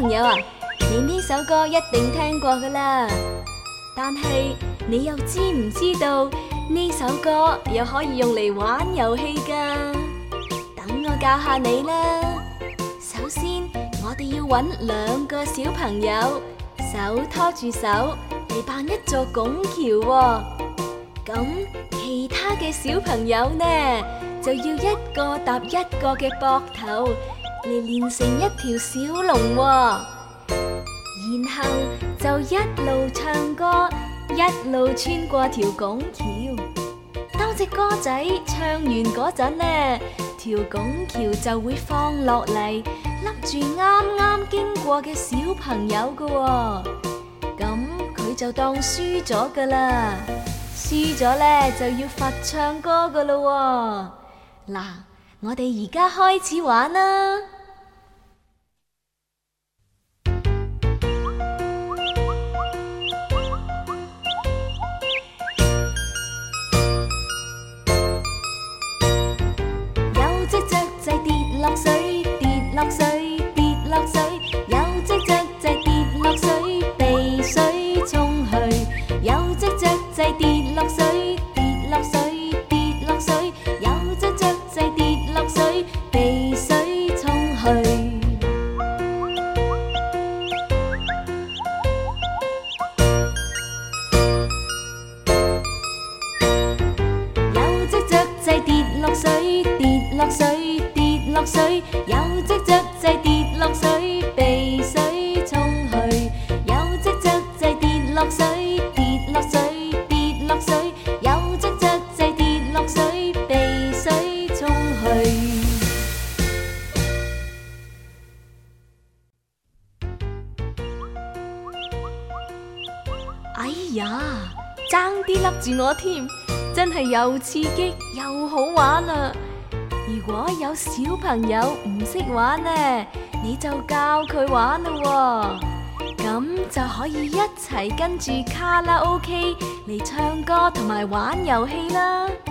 朋友啊，你呢首歌一定聽過㗎啦，但係你又知唔知道呢首歌又可以用嚟玩遊戲㗎？等我教下你啦。首先，我哋要揾2個小朋友，手拖住手嚟扮一座拱橋喎。咁其他嘅小朋友呢，就要一個搭一個嘅膊頭嚟練成一條小龍喎。然後就一路唱歌，一路穿過條拱橋。當隻歌仔唱完嗰陣呢，條拱橋就會放落嚟，笠住啱啱經過嘅小朋友㗎喎。咁佢就當輸咗㗎啦，輸咗呢就要罰唱歌㗎咯喎。嗱，我哋而家開始玩啦。有隻雀仔跌落水，跌落水，跌落水。有隻雀仔跌落水，被水沖去。有隻雀仔跌落水，跌落水，跌落水。有隻雀仔跌落水，被水沖去。有隻雀仔跌落水，跌落水，跌落水。有隻雀仔跌落水，被水沖去。有隻雀仔跌落水，跌落水，跌落水。有隻雀仔跌落水，被水沖去。哎呀，爭啲笠住我添，真係又刺激又好玩啊！如果有小朋友唔識玩呢，你就教佢玩咯喎，咁就可以一齊跟住卡拉 OK 嚟唱歌同埋玩遊戲啦。